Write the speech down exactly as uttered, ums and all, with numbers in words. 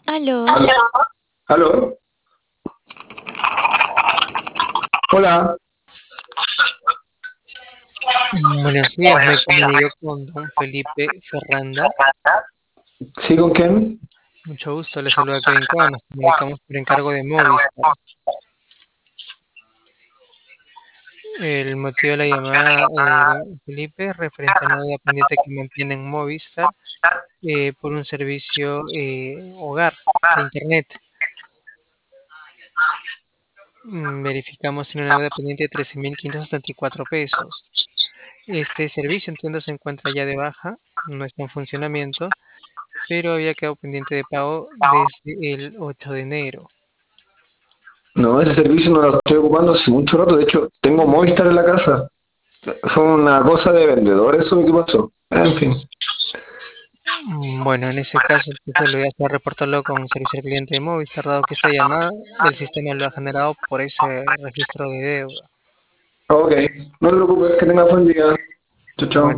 Aló, ¿Aló? ¿Aló? Hola. mm, buenos días, me comunico con don Felipe Ferranda. ¿Sí con quién? Mucho gusto, le saluda Kevin Kwan, nos comunicamos por encargo de Movistar. El motivo de la llamada, eh, don Felipe, es referente a una deuda pendiente que mantiene en Movistar eh, por un servicio eh, hogar de Internet. Mm, Verificamos en una deuda pendiente de trece mil quinientos setenta y cuatro pesos. Este servicio, entiendo, se encuentra ya de baja, no está en funcionamiento, pero había quedado pendiente de pago desde el ocho de enero. No, ese servicio no lo estoy ocupando hace mucho rato. De hecho, tengo Movistar en la casa. Fue una cosa de vendedor eso que pasó. En fin. Mm, Bueno, en ese caso, entonces lo voy a hacer reportarlo con servicio al cliente de Movistar, dado que esta llamada el sistema lo ha generado por ese registro de deuda. Ok, no te preocupes, que tengas buen día. Chao, Bueno, chao.